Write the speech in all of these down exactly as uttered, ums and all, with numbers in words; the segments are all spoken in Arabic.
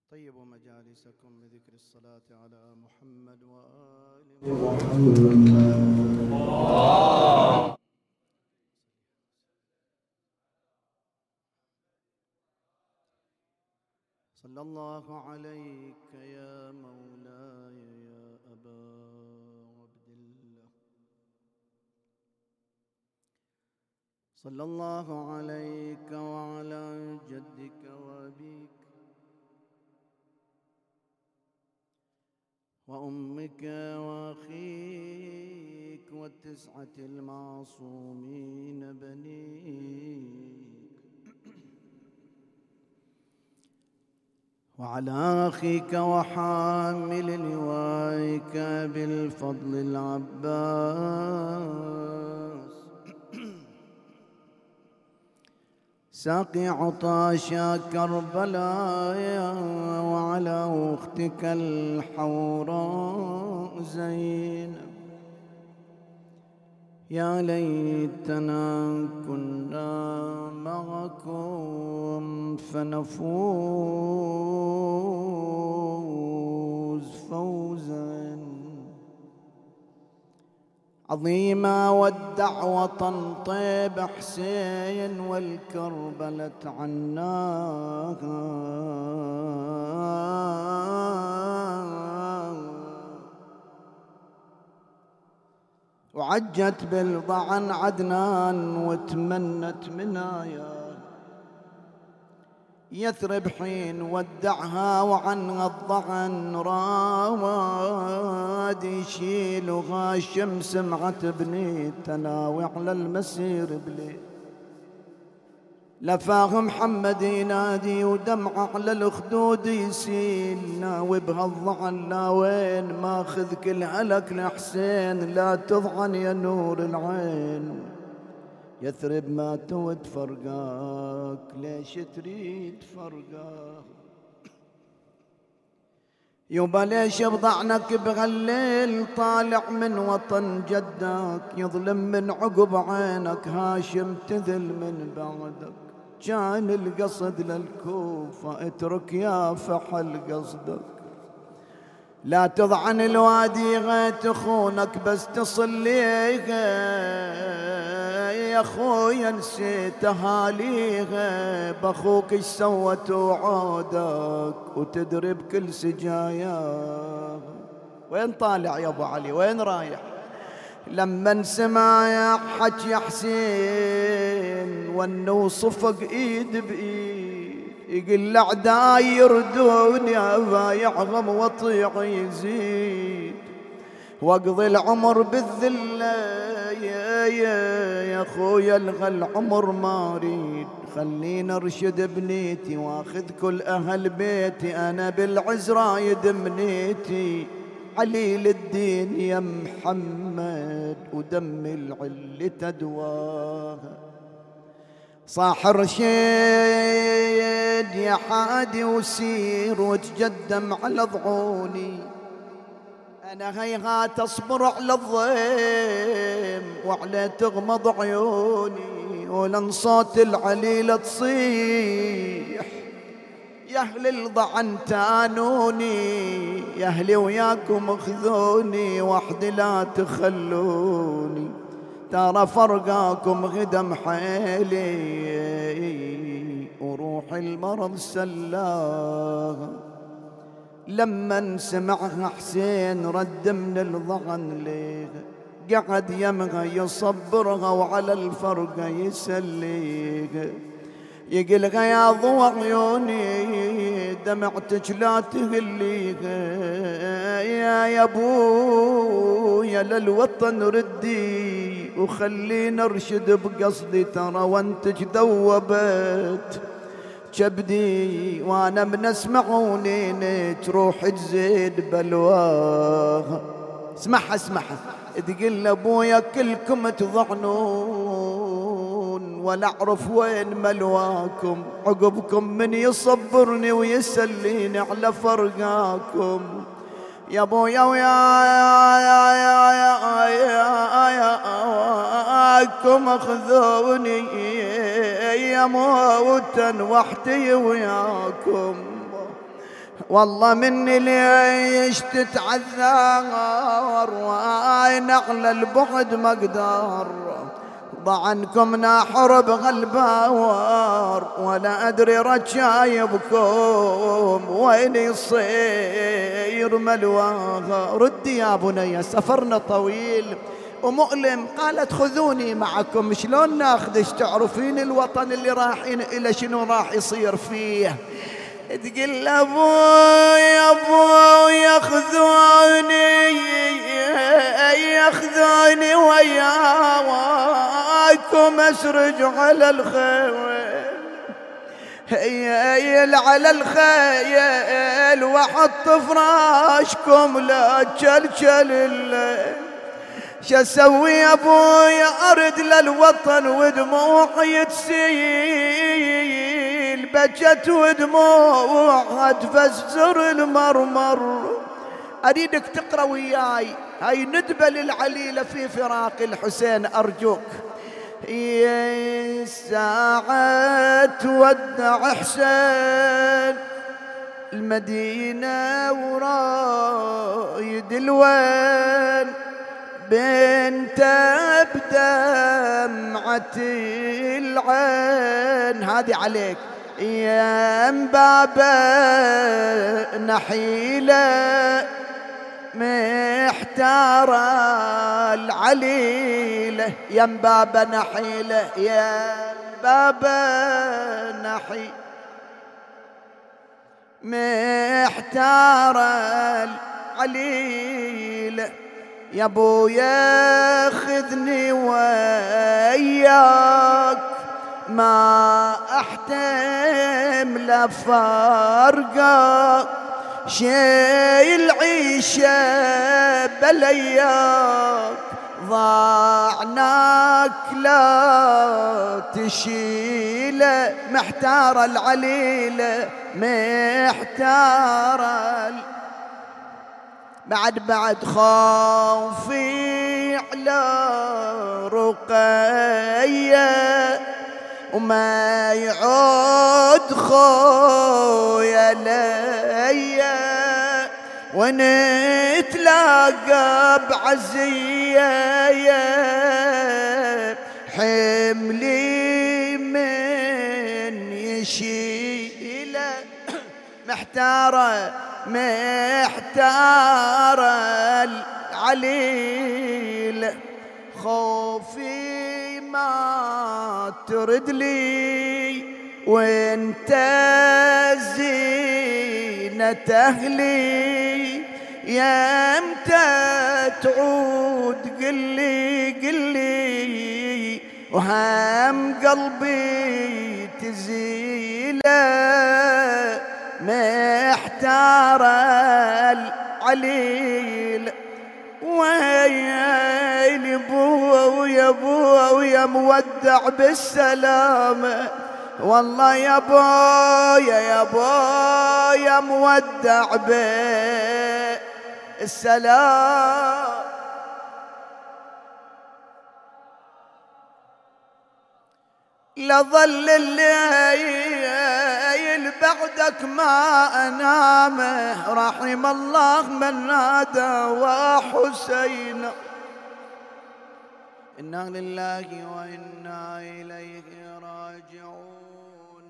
طيبوا مجالسكم بذكر الصلاة على محمد وآل محمد. صلى الله عليك يا مولاي يا أبا عبد الله، صلى الله عليك وعلى جدك وأبيك وأمك وأخيك والتسعة المعصومين بنيك، وعلى أخيك وحامل لوائك بالفضل العباس ساقي عطاشا كربلاء، وعلى أختك الحوراء زينب. يا ليتنا كنا معكم فنفوز فوزا عظيما. والدعوة طيب حسين والكربلة عناها، وعجت بالضعن عدنان وتمنت منايا يثرب حين ودعها، وعنها الضعن راد يشيل وغاشم سمعت بني تناوي على المسير بلي. لفاه محمد ينادي ودمعه على الخدود يسيل، ناوي بهالضعن لا وين ماخذ كل هلك لحسين، لا تضعن يا نور العين يثرب ما تود فرقاك، ليش تريد فرقاك يوبا؟ ليش بضعنك بهالليل طالع من وطن جدك، يظلم من عقب عينك هاشم تذل من بعدك. كان القصد للكوفة اترك يا فحل قصدك، لا تضعن الوادي غيت اخونك بس تصل ليها، يا خويا نسيت اهاليها باخوك ايش سوت وعودك وتدري بكل سجاياها. وين طالع يا ابو علي وين رايح؟ لما انسمع يا حكي حسين ونو صفق ايد بايد، يقول الاعداء يردوني ابايعهم واطيع يزيد، واقضي العمر بالذله يا يا يا خويا الغى العمر ما اريد. خليني ارشد بنيتي واخذ كل اهل بيتي، انا بالعز رايد منيتي عليل الدين يا محمد ودم العل تدواها. صاح رشيد يا حادي وسير وتقدم على ضعوني، أنا هيهات أصبر على الضيم وعلى تغمض عيوني، ولن صوت العليلة تصيح يا أهل الضعن تانوني، يا أهلي وياكم خذوني وحدي لا تخلوني، ترى فرقاكم غدم حيلي وروح المرض سلاها. لما سمعها حسين رد من الضغن ليها، قعد يمها يصبرها وعلى الفرقة يسليها، يقلها يا ضوى عيوني دمعتك لا تهليها، يا يا ابويا للوطن ردي وخلينا ارشد بقصدي، ترى وانتك ذوبت كبدي وانا من اسمعوني تروح تزيد بلواها. اسمعها اسمعها تقول ابويا كلكم تضعنون ولا اعرف وين ملواكم، عقبكم من يصبرني ويسليني على فرقاكم. يا ابويا ويا يا يا يا يا يا ياكم اخذوني يا موتا وحدي وياكم، والله مني ليش تتعذر واين على البعد ما اقدر ضع عنكم ناحر بغلباور ولا ادري رجايبكم وين يصير ملواها. ردي يا بني سفرنا طويل ومؤلم. قالت خذوني معكم. شلون ناخذش؟ تعرفين الوطن اللي رايحين الى شنو راح يصير فيه. تقول ابوي ابوي خذوني ياخذوني وياكم اسرج على الخيل هيل على الخيل واحط فراشكم لا تشلشل الليل. شاسوي يا ابوي ارد للوطن ودموعي تسيل بجت ودموعها تفسر المرمر. اريدك تقرا وياي هاي ندبه للعليله في فراق الحسين ارجوك. يا ساعة تودع حسين المدينة ورايد الوين بنت بدمعة العين. هذه عليك يا بابا نحيلة محتارة العليلة يا بابا نحيلة يا بابا نحي محتارة العليلة. يا ابويا خذني وياك ما احتم لفارقك شيل عيشه بلياك ضاعناك لا تشيله. محتارة العليلة محتارة بعد بعد خوفي على رقية وما يعود خويا ليا ونتلاقى بعزية حملي من يشيله. محتارة محتارة العليل خوفي ما ترد لي وانت زينة اهلي يا امتى تعود قلي قلي وهم قلبي تزيله. محتار العليل ويلي بويا بويا مودع بالسلامة والله يا بويا يا بويا مودع بالسلام. لظل الليل بعدك ما أنامه رحم الله من نادى وحسين. إنا لله وإنا إليه راجعون.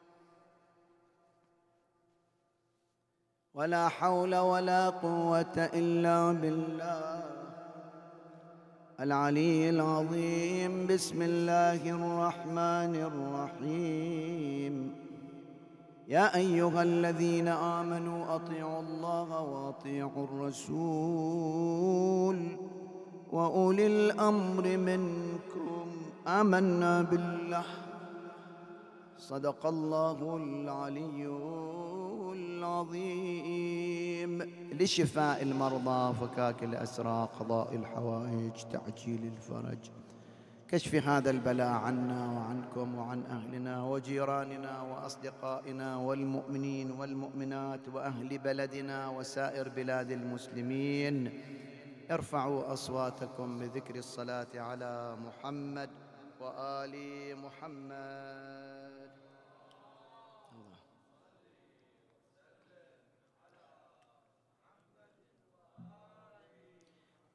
ولا حول ولا قوة إلا بالله العلي العظيم. بسم الله الرحمن الرحيم. يا أيها الذين آمنوا أطيعوا الله وأطيعوا الرسول وأولي الأمر منكم. آمنا بالله صدق الله العلي العظيم. لشفاء المرضى فكاك الأسرى قضاء الحوائج تعجيل الفرج كشف هذا البلاء عنا وعنكم وعن أهلنا وجيراننا وأصدقائنا والمؤمنين والمؤمنات وأهل بلدنا وسائر بلاد المسلمين. ارفعوا أصواتكم بذكر الصلاة على محمد وآل محمد.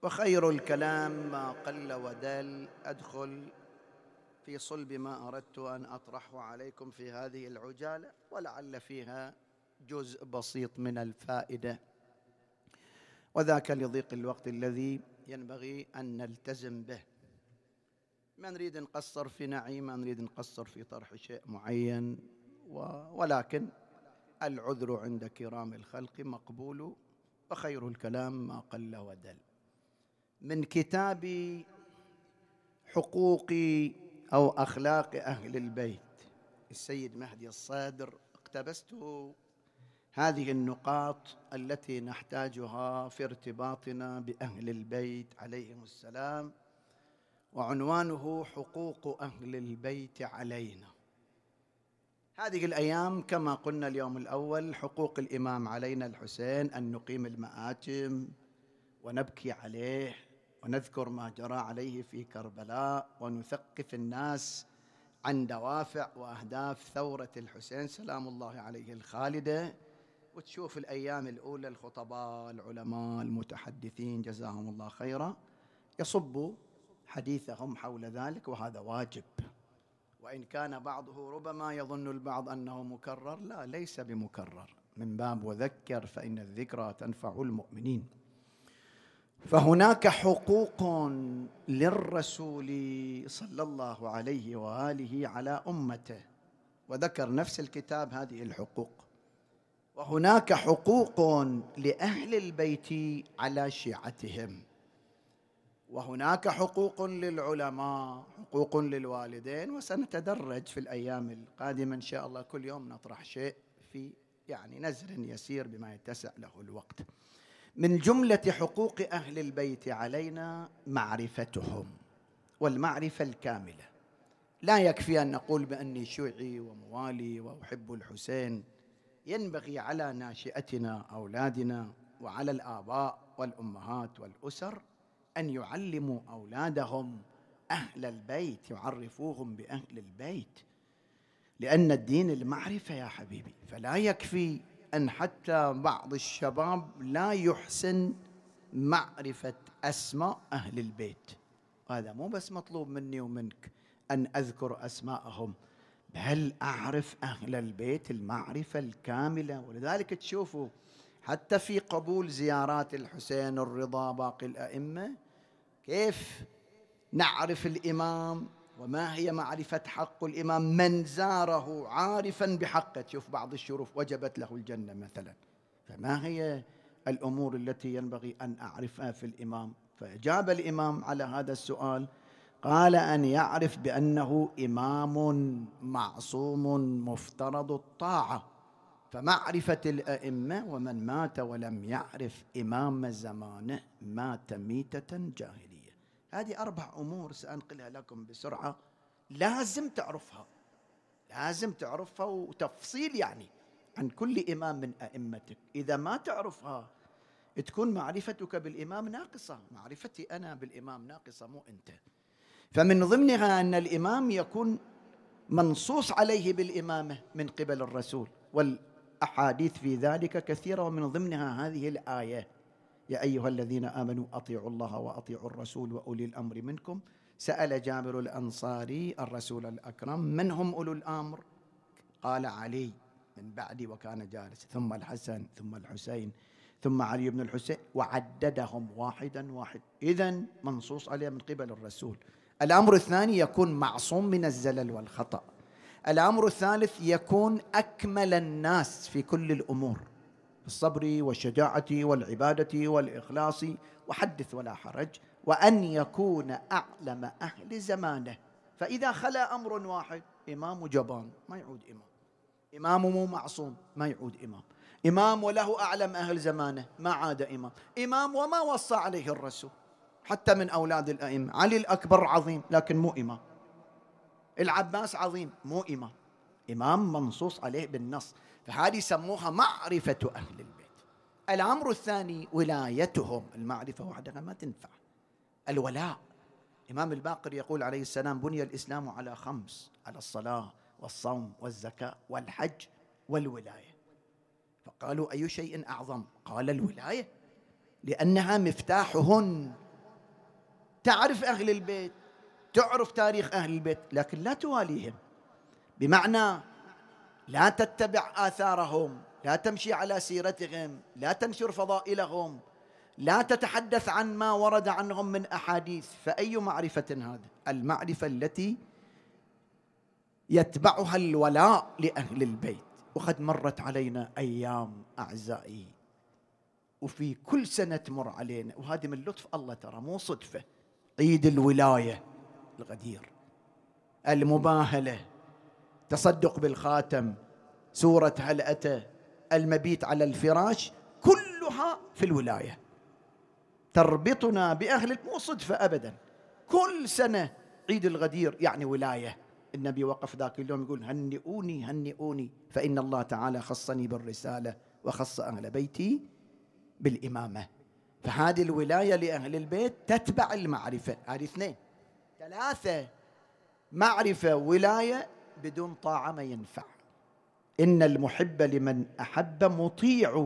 وخير الكلام ما قل ودل. أدخل في صلب ما أردت أن أطرحه عليكم في هذه العجالة، ولعل فيها جزء بسيط من الفائدة، وذاك لضيق الوقت الذي ينبغي أن نلتزم به. ما نريد نقصر في نعيم، ما نريد نقصر في طرح شيء معين، ولكن العذر عند كرام الخلق مقبول، وخير الكلام ما قل ودل. من كتاب حقوق أو أخلاق أهل البيت السيد مهدي الصدر اقتبست هذه النقاط التي نحتاجها في ارتباطنا بأهل البيت عليهم السلام، وعنوانه حقوق أهل البيت علينا. هذه الأيام كما قلنا اليوم الأول حقوق الإمام علينا الحسين، أن نقيم المآتم ونبكي عليه ونذكر ما جرى عليه في كربلاء، ونثقف الناس عن دوافع وأهداف ثورة الحسين سلام الله عليه الخالدة. وتشوف الأيام الأولى الخطباء العلماء المتحدثين جزاهم الله خيرا يصبوا حديثهم حول ذلك، وهذا واجب. وإن كان بعضه ربما يظن البعض أنه مكرر، لا، ليس بمكرر، من باب وذكر فإن الذكرى تنفع المؤمنين. فهناك حقوق للرسول صلى الله عليه وآله على أمته، وذكر نفس الكتاب هذه الحقوق. وهناك حقوق لأهل البيت على شيعتهم، وهناك حقوق للعلماء، حقوق للوالدين، وسنتدرج في الأيام القادمة إن شاء الله، كل يوم نطرح شيء في يعني نزر يسير بما يتسع له الوقت. من جملة حقوق أهل البيت علينا معرفتهم، والمعرفة الكاملة. لا يكفي أن نقول بأني شيعي وموالي وأحب الحسين، ينبغي على ناشئتنا أولادنا وعلى الآباء والأمهات والأسر أن يعلموا أولادهم أهل البيت، يعرفوهم بأهل البيت، لأن الدين المعرفة يا حبيبي. فلا يكفي أن حتى بعض الشباب لا يحسن معرفة أسماء أهل البيت، هذا مو بس مطلوب مني ومنك أن أذكر أسماءهم، بل أعرف أهل البيت المعرفة الكاملة. ولذلك تشوفوا حتى في قبول زيارات الحسين الرضا باقي الأئمة كيف نعرف الإمام، وما هي معرفة حق الإمام. من زاره عارفا بحقه، تشوف بعض الشرف وجبت له الجنة مثلا، فما هي الأمور التي ينبغي أن أعرفها في الإمام؟ فأجاب الإمام على هذا السؤال، قال أن يعرف بأنه إمام معصوم مفترض الطاعة. فمعرفة الأئمة، ومن مات ولم يعرف إمام زمانه مات ميتة جاهلية. هذه أربع أمور سأنقلها لكم بسرعة، لازم تعرفها، لازم تعرفها وتفصيل يعني عن كل إمام من أئمتك. إذا ما تعرفها تكون معرفتك بالإمام ناقصة، معرفتي أنا بالإمام ناقصة مو أنت. فمن ضمنها أن الإمام يكون منصوص عليه بالإمامة من قبل الرسول، والأحاديث في ذلك كثيرة، ومن ضمنها هذه الآية: يا أيها الذين آمنوا أطيعوا الله وأطيعوا الرسول وأولي الأمر منكم. سأل جابر الأنصاري الرسول الأكرم: من هم أولو الأمر؟ قال: علي من بعدي وكان جالس، ثم الحسن، ثم الحسين، ثم علي بن الحسين، وعددهم واحدا واحد. إذن منصوص عليه من قبل الرسول. الأمر الثاني يكون معصوم من الزلل والخطأ. الأمر الثالث يكون أكمل الناس في كل الأمور، بالصبر والشجاعة والعبادة والإخلاص، وحدث ولا حرج، وأن يكون أعلم أهل زمانه. فإذا خلا أمر واحد، إمام جبان ما يعود إمام، إمام مو معصوم ما يعود إمام، إمام وله أعلم أهل زمانه ما عاد إمام، إمام وما وصى عليه الرسول. حتى من أولاد الأئمة علي الأكبر عظيم لكن مو إمام، العباس عظيم مو إمام، إمام منصوص عليه بالنص. فهذه يسموها معرفة أهل البيت. الأمر الثاني ولايتهم. المعرفة وحدها ما تنفع. الولاء، إمام الباقر يقول عليه السلام: بني الإسلام على خمس، على الصلاة والصوم والزكاة والحج والولاية. فقالوا: أي شيء أعظم؟ قال: الولاية، لأنها مفتاحهن تعرف أهل البيت، تعرف تاريخ أهل البيت، لكن لا تواليهم، بمعنى لا تتبع آثارهم، لا تمشي على سيرتهم، لا تنشر فضائلهم، لا تتحدث عن ما ورد عنهم من أحاديث. فأي معرفة هذا؟ المعرفة التي يتبعها الولاء لأهل البيت. وقد مرت علينا أيام أعزائي، وفي كل سنة تمر علينا، وهذه من لطف الله ترى مو صدفة، عيد الولاية، الغدير، المباهلة، تصدق بالخاتم، سورة هل أتى، المبيت على الفراش، كلها في الولاية تربطنا بأهل، مو صدفة أبدا. كل سنة عيد الغدير يعني ولاية. النبي وقف ذاك اليوم يقول هنئوني هنئوني فإن الله تعالى خصني بالرسالة وخص أهل بيتي بالإمامة. فهذه الولاية لأهل البيت تتبع المعرفة. هذه اثنين. ثلاثة، معرفة ولاية بدون طاعة ما ينفع. إن المحب لمن أحب مطيع،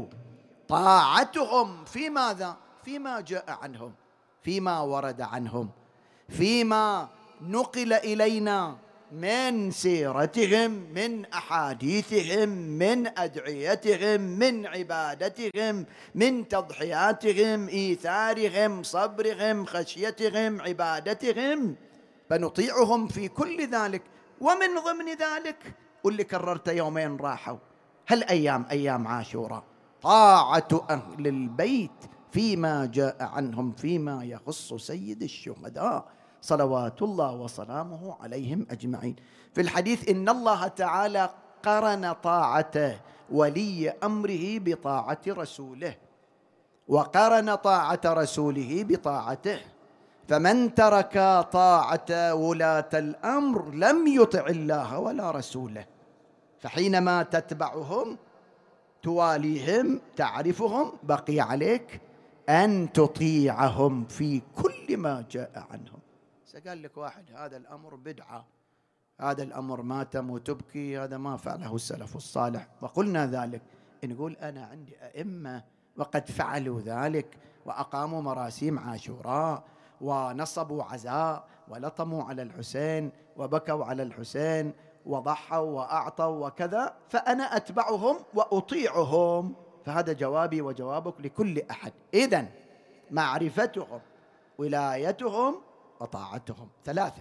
طاعتهم في ماذا؟ فيما جاء عنهم، فيما ورد عنهم، فيما نقل إلينا من سيرتهم، من أحاديثهم، من أدعيتهم، من عبادتهم، من تضحياتهم، إيثارهم، صبرهم، خشيتهم، عبادتهم، فنطيعهم في كل ذلك. ومن ضمن ذلك واللي كررت يومين راحوا هالأيام، أيام عاشوراء، طاعة أهل البيت فيما جاء عنهم، فيما يخص سيد الشهداء صلوات الله وسلامه عليهم أجمعين. في الحديث إن الله تعالى قرن طاعة ولي أمره بطاعة رسوله، وقرن طاعة رسوله بطاعته، فمن ترك طاعة ولاة الأمر لم يطع الله ولا رسوله. فحينما تتبعهم تواليهم تعرفهم، بقي عليك أن تطيعهم في كل ما جاء عنهم. سأقول لك واحد هذا الأمر بدعة، هذا الأمر ماتم وتبكي، هذا ما فعله السلف الصالح، وقلنا ذلك. نقول أنا عندي أئمة وقد فعلوا ذلك، وأقاموا مراسيم عاشوراء، ونصبوا عزاء، ولطموا على الحسين، وبكوا على الحسين، وضحوا وأعطوا وكذا، فأنا أتبعهم وأطيعهم. فهذا جوابي وجوابك لكل أحد. إذن معرفتهم، ولايتهم، وطاعتهم. ثلاثة.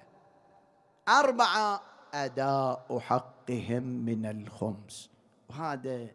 أربعة، أداء حقهم من الخمس. وهذا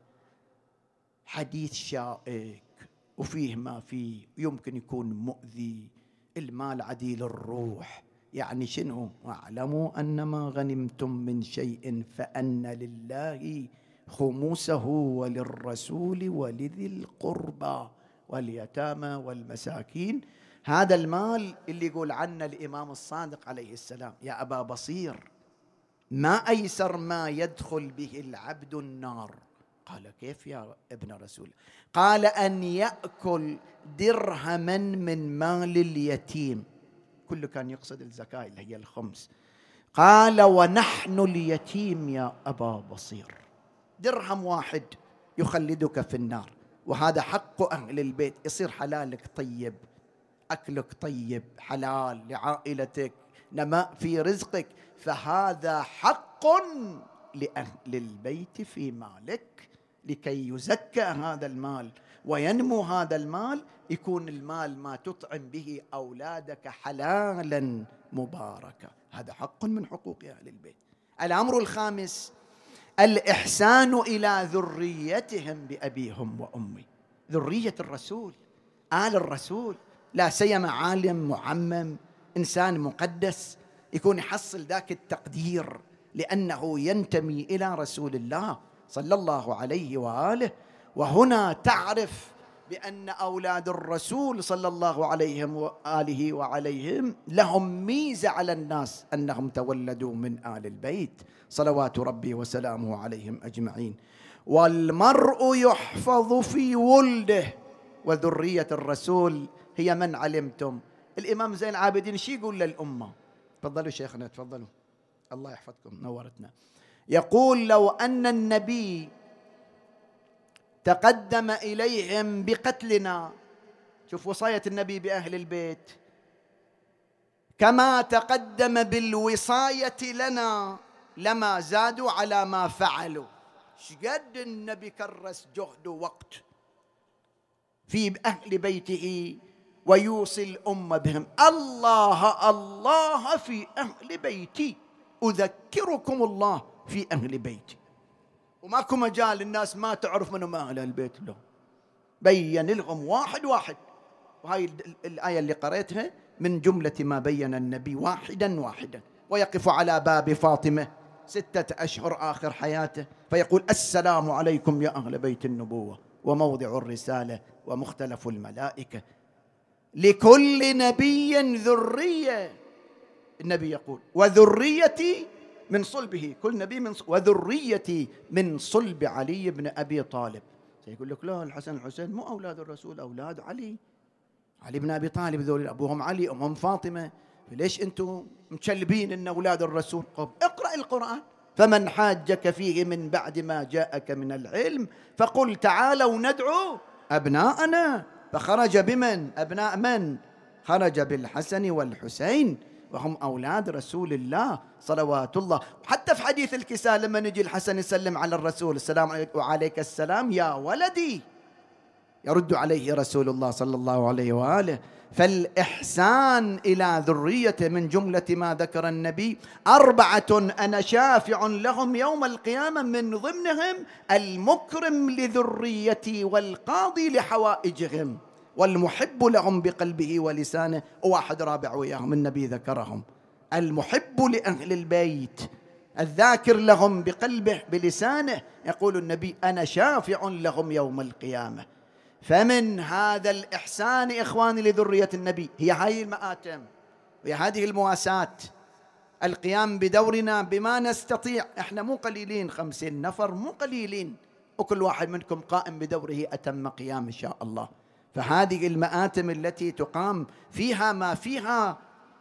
حديث شائك وفيه ما فيه، يمكن يكون مؤذي. المال عديل الروح، يعني شنو؟ واعلموا أنما غنمتم من شيء فأن لله خمسه وللرسول ولذي القربى واليتامى والمساكين. هذا المال اللي يقول عنه الإمام الصادق عليه السلام يا أبا بصير ما أيسر ما يدخل به العبد النار. قال كيف يا ابن رسول؟ قال أن يأكل درهما من مال اليتيم، كله كان يقصد الزكاة اللي هي الخمس. قال ونحن اليتيم يا أبا بصير، درهم واحد يخلدك في النار. وهذا حق أهل البيت، يصير حلالك طيب، أكلك طيب حلال لعائلتك، نماء في رزقك. فهذا حق لأهل البيت في مالك، لكي يزكى هذا المال وينمو هذا المال، يكون المال ما تطعم به أولادك حلالا مباركا. هذا حق من حقوق أهل البيت. الأمر الخامس الإحسان إلى ذريتهم بأبيهم وأمي، ذرية الرسول، آل الرسول، لا سيما عالم معمم، إنسان مقدس، يكون يحصل ذاك التقدير لأنه ينتمي إلى رسول الله صلى الله عليه وآله. وهنا تعرف بأن أولاد الرسول صلى الله عليه وآله وعليهم لهم ميزة على الناس، أنهم تولدوا من آل البيت صلوات ربي وسلامه عليهم أجمعين. والمرء يحفظ في ولده، وذرية الرسول هي من علمتم. الإمام زين العابدين شي يقول للأمة؟ تفضلوا شيخنا تفضلوا، الله يحفظكم، نورتنا. يقول لو أن النبي تقدم إليهم بقتلنا، شوف وصاية النبي بأهل البيت، كما تقدم بالوصاية لنا لما زادوا على ما فعلوا. شقد النبي كرس جهد ووقت في أهل بيته ويوصي الأمة بهم. الله الله في أهل بيتي، أذكركم الله في أهل بيتي. وماكو مجال الناس ما تعرف منهم أهل البيت له، بين لهم واحد واحد. وهاي الآية اللي قرأتها من جملة ما بين النبي واحدا واحدا. ويقف على باب فاطمة ستة أشهر آخر حياته فيقول: السلام عليكم يا أهل بيت النبوة وموضع الرسالة ومختلف الملائكة، لكل نبي ذرية. النبي يقول: وذريتي من صلبه، كل نبي من صلب، وذريتي من صلب علي بن أبي طالب. سيقول لك: لا، الحسن والحسين مو أولاد الرسول، أولاد علي، علي بن أبي طالب، ذول أبوهم علي أمهم فاطمة، ليش أنتم مشلبين إن أولاد الرسول؟ اقرأ القرآن: فمن حاجك فيه من بعد ما جاءك من العلم فقل تعالوا ندعو أبناءنا. فخرج بمن؟ أبناء من؟ خرج بالحسن والحسين وهم أولاد رسول الله صلوات الله. حتى في حديث الكساء لما نجي الحسن يسلم على الرسول: السلام عليك وعليك السلام يا ولدي، يرد عليه رسول الله صلى الله عليه وآله. فالإحسان إلى ذرية من جملة ما ذكر النبي أربعة أنا شافع لهم يوم القيامة، من ضمنهم المكرم لذريتي والقاضي لحوائجهم والمحب لهم بقلبه ولسانه. وواحد رابع وياهم النبي ذكرهم: المحب لأهل البيت الذاكر لهم بقلبه بلسانه. يقول النبي: أنا شافع لهم يوم القيامة. فمن هذا الإحسان إخواني لذرية النبي هي هذه المآتم، وهي هذه المواساة، القيام بدورنا بما نستطيع. احنا مو قليلين، خمسين نفر مو قليلين، وكل واحد منكم قائم بدوره أتم قيام إن شاء الله. فهذه المآتم التي تقام فيها ما فيها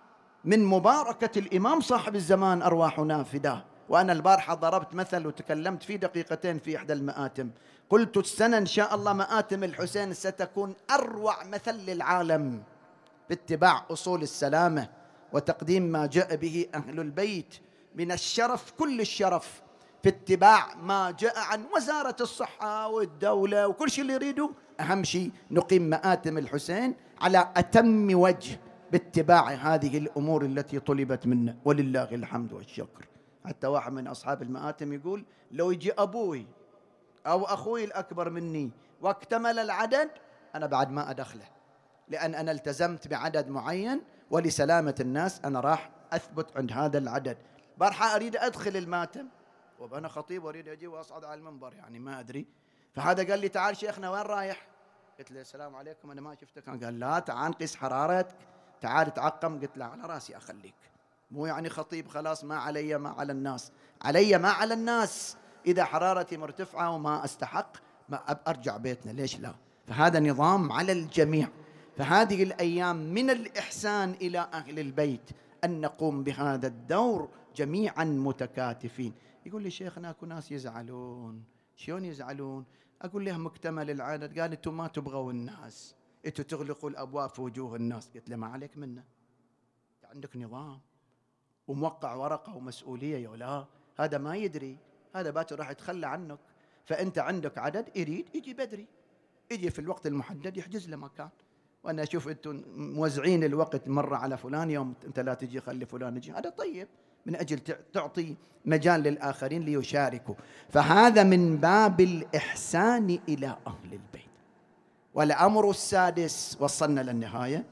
من مباركة الإمام صاحب الزمان أرواحنا فداه. وأنا البارحة ضربت مثل وتكلمت في دقيقتين في إحدى المآتم، قلت السنة إن شاء الله مآتم الحسين ستكون أروع مثل للعالم باتباع أصول السلامة وتقديم ما جاء به أهل البيت من الشرف، كل الشرف في اتباع ما جاء عن وزارة الصحة والدولة وكل شيء اللي يريدوا. أهم شيء نقيم مآتم الحسين على أتم وجه باتباع هذه الأمور التي طلبت منا، ولله الحمد والشكر. حتى واحد من أصحاب المآتم يقول: لو يجي أبوي أو أخوي الأكبر مني واكتمل العدد أنا بعد ما أدخله، لأن أنا التزمت بعدد معين ولسلامة الناس أنا راح أثبت عند هذا العدد. بارحة أريد أدخل الماتم وأنا خطيب وأريد أجي وأصعد على المنبر، يعني ما أدري. فهذا قال لي: تعال شيخنا وين رايح؟ قلت له: السلام عليكم، أنا ما شفتك. قال: لا، تعال قيس حرارتك، تعال تعقم. قلت له: على راسي أخليك، مو يعني خطيب خلاص ما علي ما على الناس، علي ما على الناس. إذا حرارتي مرتفعة وما أستحق ما أرجع بيتنا، ليش لا؟ فهذا نظام على الجميع. فهذه الأيام من الإحسان إلى أهل البيت أن نقوم بهذا الدور جميعا متكاتفين. يقول لي: شيخنا أكو ناس يزعلون. شلون يزعلون؟ أقول لهم: مكتمل العدد. قال: أنتم ما تبغوا الناس، أنتم تغلقوا الأبواب في وجوه الناس. قلت له: ما عليك منه، عندك نظام وموقع ورقة ومسؤولية. يا لا، هذا ما يدري، هذا باكر راح يتخلى عنك. فأنت عندك عدد، يريد يجي بدري، يجي في الوقت المحدد يحجز له مكان. وأنا أشوف أنتم موزعين الوقت مرة على فلان، يوم أنت لا تجي خلي فلان يجي، هذا طيب من أجل تعطي مجال للآخرين ليشاركوا. فهذا من باب الإحسان إلى أهل البيت. والأمر السادس وصلنا للنهاية،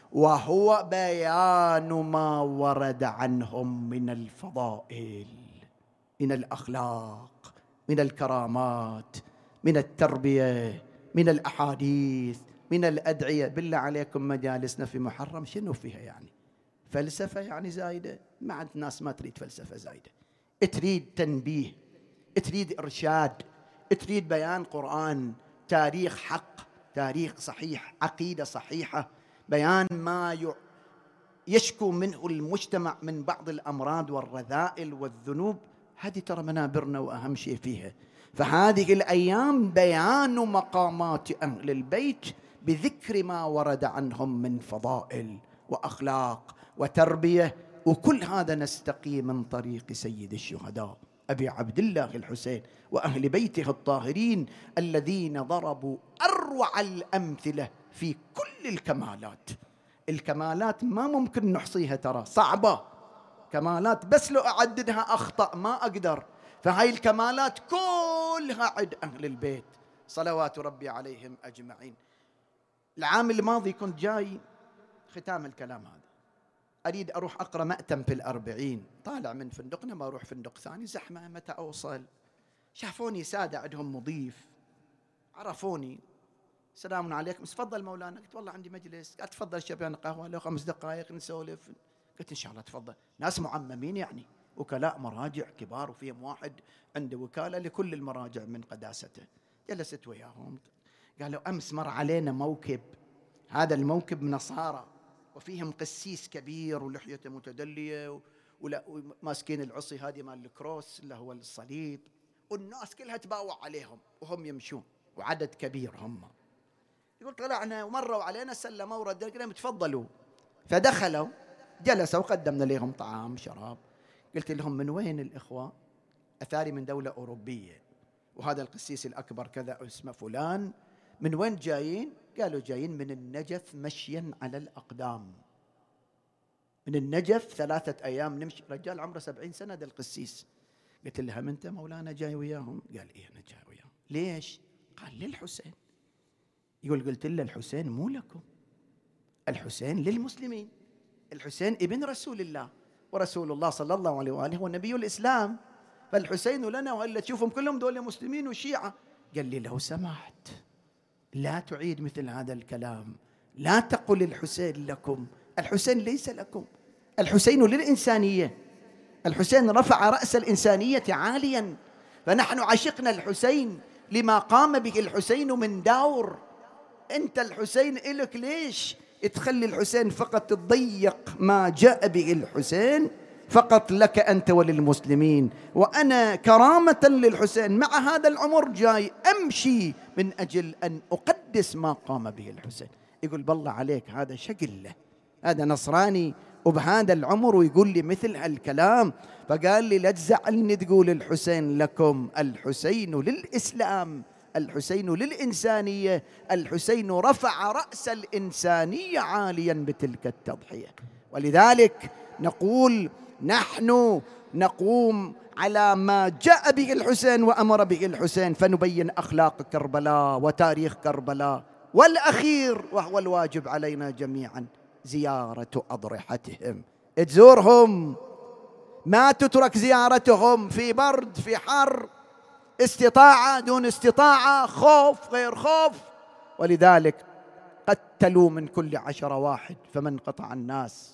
وهو بيان ما ورد عنهم من الفضائل، من الأخلاق، من الكرامات، من التربية، من الأحاديث، من الأدعية. بالله عليكم مجالسنا في محرم شنو فيها؟ يعني فلسفة يعني زايدة؟ ما عند ناس ما تريد فلسفة زايدة، تريد تنبيه، تريد إرشاد، تريد بيان قرآن، تاريخ حق، تاريخ صحيح، عقيدة صحيحة، بيان ما يشكو منه المجتمع من بعض الأمراض والرذائل والذنوب. هذه ترى منابرنا وأهم شيء فيها. فهذه الأيام بيان مقامات أهل البيت بذكر ما ورد عنهم من فضائل وأخلاق وتربية، وكل هذا نستقي من طريق سيد الشهداء أبي عبد الله الحسين وأهل بيته الطاهرين الذين ضربوا أروع الأمثلة في كل الكمالات. الكمالات ما ممكن نحصيها، ترى صعبة، كمالات بس لو أعددها أخطأ ما أقدر. فهاي الكمالات كلها عند أهل البيت صلوات ربي عليهم أجمعين. العام الماضي كنت جاي ختام الكلام هذا، أريد أروح أقرأ مأتم في الأربعين، طالع من فندقنا ما أروح فندق ثاني، زحمة، متى أوصل؟ شافوني سادة عندهم مضيف، عرفوني، السلام عليكم، تفضل مولانا. قلت والله عندي مجلس. قال تفضل شبان قهوة لو خمس دقائق نسولف. قلت إن شاء الله تفضل. ناس معممين يعني، وكلاء مراجع كبار، وفيهم واحد عنده وكالة لكل المراجع من قداسته. جلست وياهم، قالوا أمس مر علينا موكب، هذا الموكب نصارى وفيهم قسيس كبير ولحيته متدلية ولا ماسكين العصي هذه مال الكروس اللي هو الصليب، والناس كلها تباوع عليهم وهم يمشون، وعدد كبير هم. يقول طلعنا ومروا علينا سلموا وردنا، قلنا تفضلوا. فدخلوا جلسوا وقدمنا لهم طعام شراب. قلت لهم من وين الإخوة؟ أثاري من دولة أوروبية، وهذا القسيس الأكبر كذا اسمه فلان. من وين جايين؟ قالوا جايين من النجف مشيا على الأقدام، من النجف ثلاثة أيام نمشي. رجال عمره سبعين سنة ده القسيس. قلت لهم أنت مولانا جاي وياهم؟ قال إيه أنا جاي وياهم. ليش؟ قال للحسين. يقول قلت له الحسين مو لكم، الحسين للمسلمين، الحسين ابن رسول الله، ورسول الله صلى الله عليه وآله هو نبي الإسلام، فالحسين لنا، وإلا تشوفهم كلهم دول مسلمين وشيعة. قال لي لو سمحت لا تعيد مثل هذا الكلام، لا تقل الحسين لكم، الحسين ليس لكم، الحسين للإنسانية، الحسين رفع رأس الإنسانية عاليا، فنحن عشقنا الحسين لما قام به الحسين من دور. أنت الحسين إلك ليش تخلي الحسين فقط تضيق ما جاء به الحسين فقط لك أنت وللمسلمين؟ وأنا كرامة للحسين مع هذا العمر جاي أمشي من أجل أن أقدس ما قام به الحسين. يقول بالله عليك هذا شقل له، هذا نصراني وبهذا العمر ويقول لي مثل هالكلام. فقال لي لا تزعلني تقول الحسين لكم، الحسين للإسلام، الحسين للإنسانية، الحسين رفع رأس الإنسانية عاليا بتلك التضحية. ولذلك نقول نحن نقوم على ما جاء به الحسين وأمر به الحسين، فنبين أخلاق كربلاء وتاريخ كربلاء. والأخير وهو الواجب علينا جميعا زيارة أضرحتهم، تزورهم، ما تترك زيارتهم في برد في حر، استطاعة دون استطاعة، خوف غير خوف. ولذلك قتلوا من كل عشر واحد، فمن قطع الناس،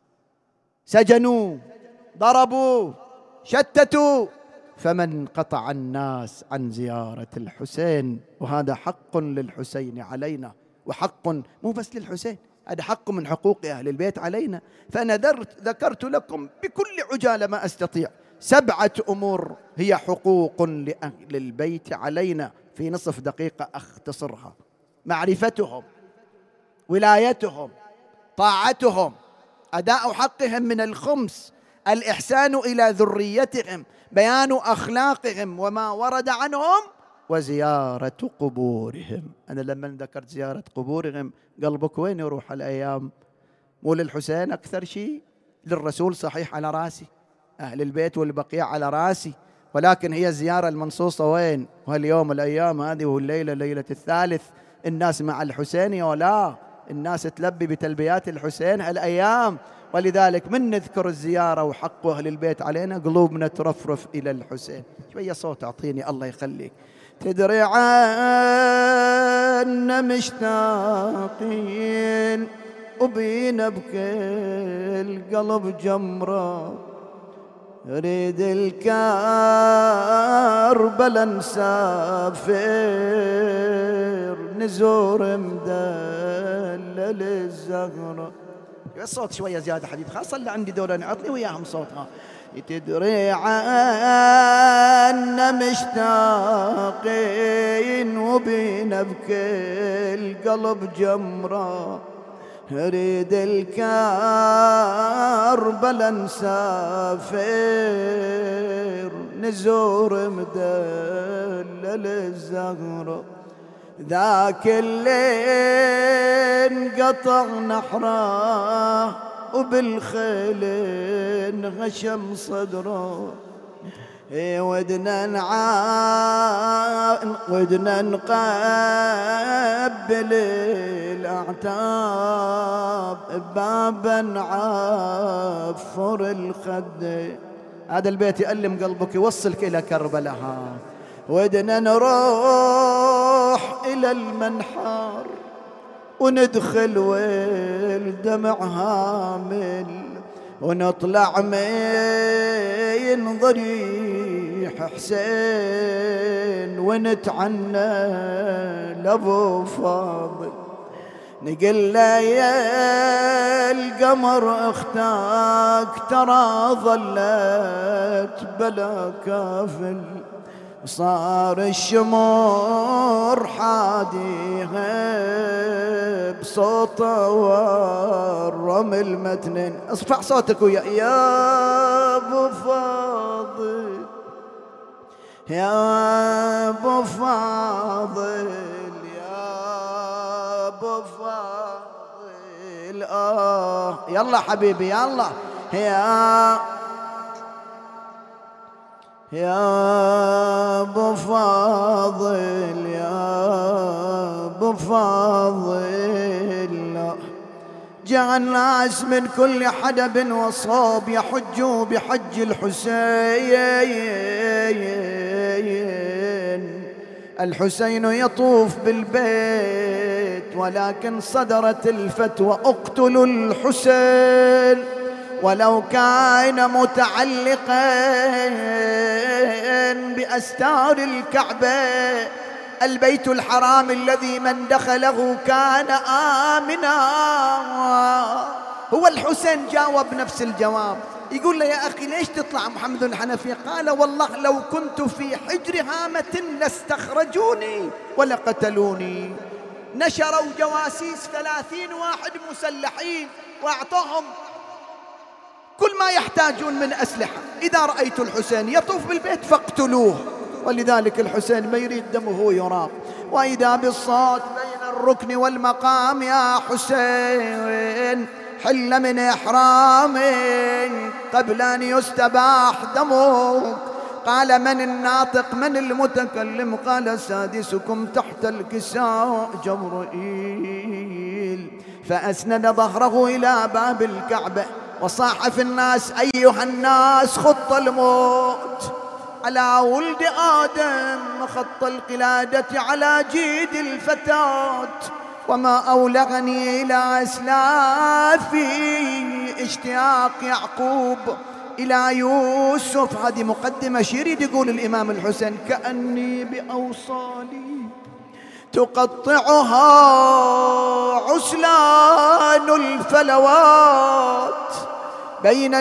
سجنوا، ضربوا، شتتوا، فمن قطع الناس عن زيارة الحسين. وهذا حق للحسين علينا، وحق مو بس للحسين، هذا حق من حقوق أهل البيت علينا. فأنا ذكرت لكم بكل عجالة ما أستطيع سبعة أمور هي حقوق لأهل البيت علينا، في نصف دقيقة أختصرها: معرفتهم، ولايتهم، طاعتهم، أداء حقهم من الخمس، الإحسان إلى ذريتهم، بيان أخلاقهم وما ورد عنهم، وزيارة قبورهم. أنا لما ذكرت زيارة قبورهم قلبك وين يروح الأيام؟ مو للحسين أكثر شيء، للرسول صحيح على راسي، أهل البيت والبقيع على راسي، ولكن هي الزيارة المنصوصة وين؟ وهاليوم الأيام هذه والليلة ليلة الثالث الناس مع الحسين ولا الناس تلبي بتلبيات الحسين هالأيام. ولذلك من نذكر الزيارة وحق أهل البيت علينا قلوبنا ترفرف إلى الحسين. شوية صوت أعطيني الله يخليك. تدري عنا مشتاقين وبينا بكل قلب جمرة، نريد الكربلا نسافر نزور مدلل الزهرة. الصوت شوية زيادة حديد، خاصة اللي عندي دولة عطني وياهم صوتها. تدري عنا مشتاقين وبينا بكل قلب جمرة، اريد الكربلا نسافر نزور مدلل الزهرة، ذاك اللي انقطع نحره وبالخيل انغشم صدره. ودنا نعا ودنا نقبل الاعتاب بابا نعفر الخد. هذا البيت يألم قلبك يوصلك الى كربلاء. ودنا نروح الى المنحر وندخل والدمع هامل، ونطلع من ضريح حسين ونتعنى لابو فاضل. نقول له يا القمر اختك ترى ظلت بلا كافل، صار الشمور حاديها بصوته والرمل متنين. اصفع صوتك ويا يا ابو فاضل يا ابو فاضل يا ابو فاضل. اه يلا حبيبي يلا. يا يا ابو فاضل يا ابو فاضل. جاء الناس من كل حدب وصوب يحجوا بحج الحسين. الحسين يطوف بالبيت ولكن صدرت الفتوى اقتلوا الحسين ولو كان متعلقا بأستار الكعبة. البيت الحرام الذي من دخله كان آمنا. هو الحسين جاوب نفس الجواب، يقول له يا أخي ليش تطلع محمد الحنفي؟ قال والله لو كنت في حجر هامة لاستخرجوني ولقتلوني. نشروا جواسيس ثلاثين واحد مسلحين وأعطوهم كل ما يحتاجون من أسلحة. إذا رأيت الحسين يطوف بالبيت فاقتلوه. ولذلك الحسين ما يريد دمه يراق. وإذا بالصوت بين الركن والمقام يا حسين حل من إحرامي قبل أن يستباح دمك. قال من الناطق من المتكلم؟ قال سادسكم تحت الكساء جبرائيل. فأسند ظهره إلى باب الكعبة وصاح في الناس أيها الناس خط الموت على ولد آدم، خط القلادة على جيد الفتاة. وما أولغني إلى أسلافي اشتياق يعقوب إلى يوسف. هذه مقدمة شريد يقول الإمام الحسين كأني بأوصالي تقطعها عسلان الفلوات بين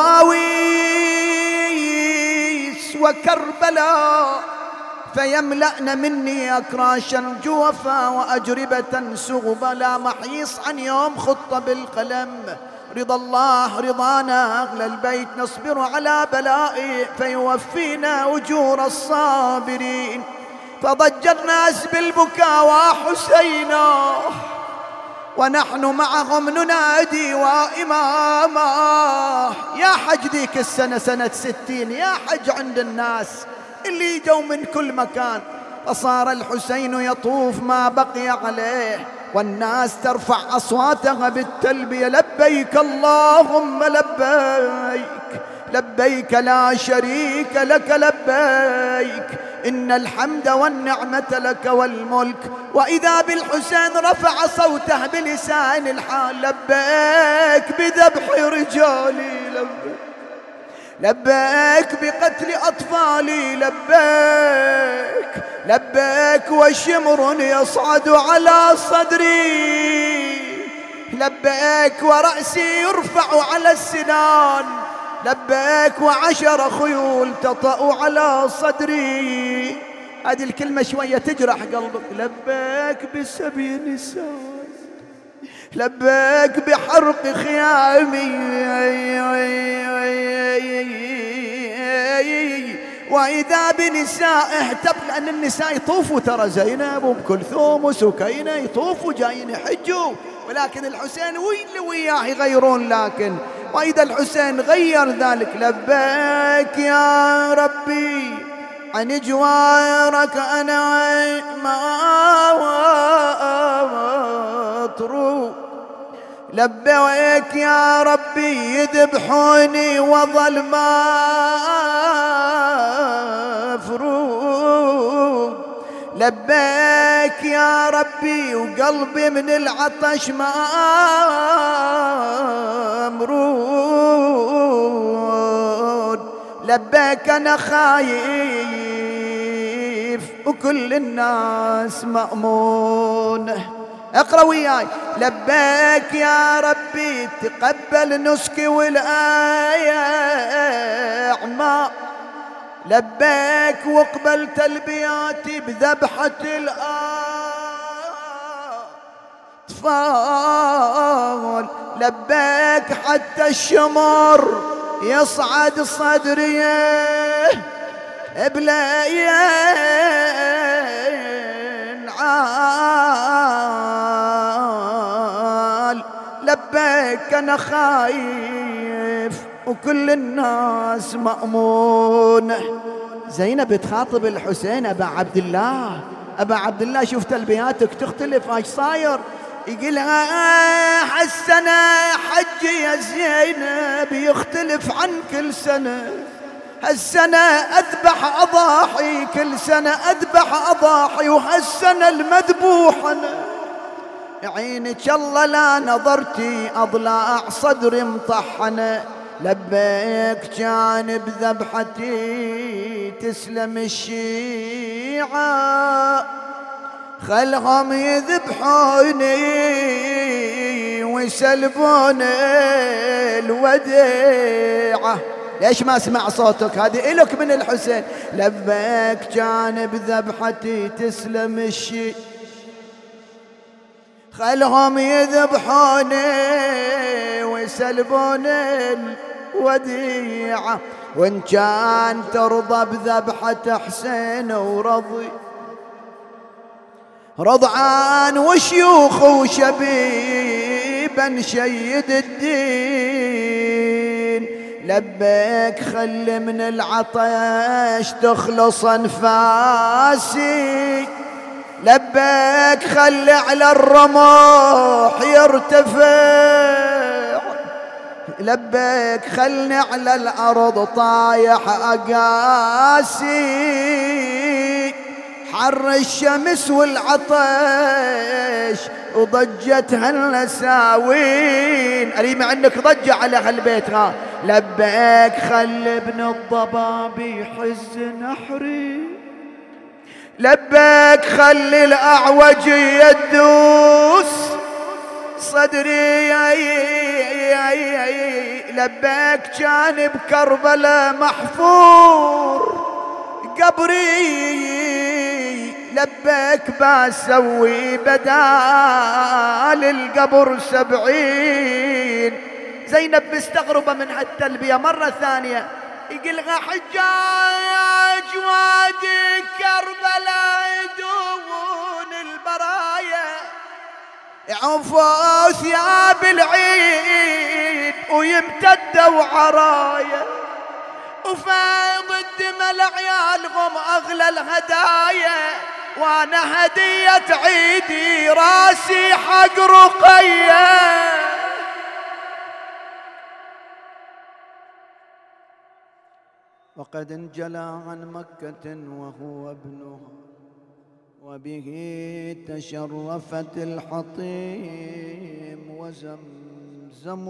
النواويس وكربلاء، فيملأن مني أكراشا جوفا وأجربة سغبا. لا محيص عن يوم خط بالقلم رضا الله رضانا أهل البيت نصبر على بلائه فيوفينا أجور الصابرين. فضج الناس بالبكاء وحسينا ونحن معهم ننادي وإماما. يا حج ذيك السنة سنة ستين يا حج عند الناس اللي جو من كل مكان. فصار الحسين يطوف ما بقي عليه والناس ترفع أصواتها بالتلبية لبيك اللهم لبيك لبيك لا شريك لك لبيك إن الحمد والنعمة لك والملك. وإذا بالحسين رفع صوته بلسان الحال لبيك بذبح رجالي لبيك لبيك بقتل أطفالي لبيك لبيك وشمر يصعد على صدري لبيك ورأسي يرفع على السنان لبيك وعشر خيول تطأ على صدري. هذه الكلمة شوية تجرح قلبك. لبيك بسبي نساء لبيك بحرق خيامي وإذا بنساء اهتب، لأن النساء يطوفوا ترى، زينب وأم كلثوم وسكينة يطوفوا جايين يحجوا، ولكن الحسين واللي وياه يغيرون. لكن وإذا الحسين غير ذلك: لبيك يا ربي عن جوارك أنا ما أطرو، لبيك يا ربي يذبحوني وظل ما أفروض، لبيك يا ربي وقلبي من العطش ما أمرود، لبيك أنا خايف وكل الناس مأمون. اقرأ وياي: لبيك يا ربي تقبل نسكي والأعمى، لبيك واقبل تلبياتي بذبحة الأطفال، لبيك حتى الشمر يصعد صدري بلا ينعال، لبيك أنا خايف وكل الناس مأمون. زينب تخاطب الحسين: أبا عبد الله، أبا عبد الله شوف تلبياتك تختلف، ايش صاير؟ يقولها: هالسنة حجي يا زينب يختلف عن كل سنة، هالسنة أذبح أضاحي، كل سنة أذبح أضاحي، وهالسنة المذبوح أنا. عينك الله لا نظرتي أضلاع صدري مطحنة، لبيك كان بذبحتي تسلم الشيعة، خلهم يذبحوني ويسلبون الوديعة. ليش ما اسمع صوتك؟ هذه إلك من الحسين. لبيك كان بذبحتي تسلم الشيعة، خلهم يذبحوني ويسلبون الوديعة، وإن كان ترضى بذبحة حسين ورضي رضعان وشيوخ وشبيبا شيد الدين، لبيك خلي من العطش تخلص أنفاسي، لبيك خلي على الرمح يرتفع، لبيك خلني على الأرض طايح أقاسي، حر الشمس والعطش وضجت هالنساوين. أريم عنك ضجة على هالبيت ها. لبيك خلي ابن الضباب يحز نحري، لبيك خلي الأعوج يدوس صدري، لبيك كان بكربلاء محفور قبري، لبيك بسوي بدال القبر سبعين. زينب مستغربة من هالتلبية مرة ثانية، يقلها: حجاج وادي كربلاء يدون البرايا، يعوفوا ثياب العيد ويمتدوا عرايا، وفاض الدم لعيالهم أغلى الهدايا، وانا هدية عيدي راسي حق رقية. وقد انجلى عن مكة وهو ابنها، وبه تشرفت الحطيم وزمزم،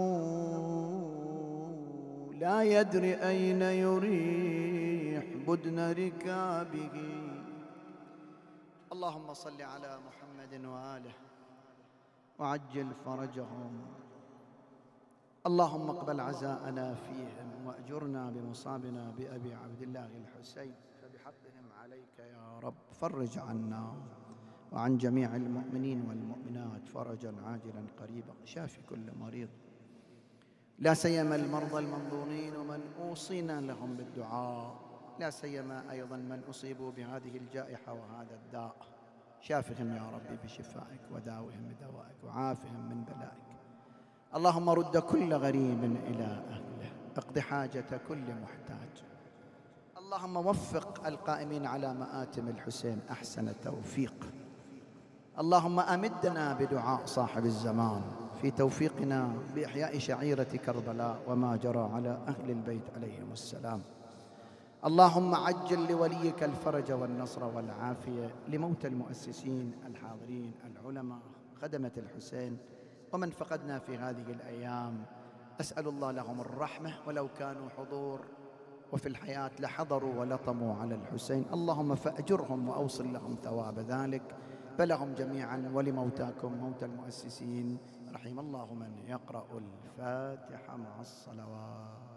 لا يدري أين يريح بدن ركابه. اللهم صل على محمد وآله وعجل فرجهم. اللهم اقبل عزاءنا فيهم وأجرنا بمصابنا بأبي عبد الله الحسين، فبحقهم عليك يا رب فرج عنا وعن جميع المؤمنين والمؤمنات فرجا عاجلا قريبا، شافي كل مريض، لا سيما المرضى المنظورين ومن أوصينا لهم بالدعاء، لا سيما أيضا من أصيبوا بهذه الجائحة وهذا الداء، شافهم يا ربي بشفائك وداوهم بدوائك وعافهم من بلائك. اللهم رد كل غريب إلى أهله، اقض حاجة كل محتاج. اللهم وفق القائمين على مآتم الحسين أحسن التوفيق. اللهم أمدنا بدعاء صاحب الزمان في توفيقنا بإحياء شعيرة كربلاء وما جرى على أهل البيت عليهم السلام. اللهم عجل لوليك الفرج والنصر والعافية، لموتى المؤسسين الحاضرين العلماء خدمة الحسين ومن فقدنا في هذه الأيام، أسأل الله لهم الرحمة، ولو كانوا حضور وفي الحياة لحضروا ولطموا على الحسين، اللهم فأجرهم وأوصل لهم ثواب ذلك، فلهم جميعا ولموتاكم موتى المؤسسين. رحم الله من يقرأ الفاتحة مع الصلوات.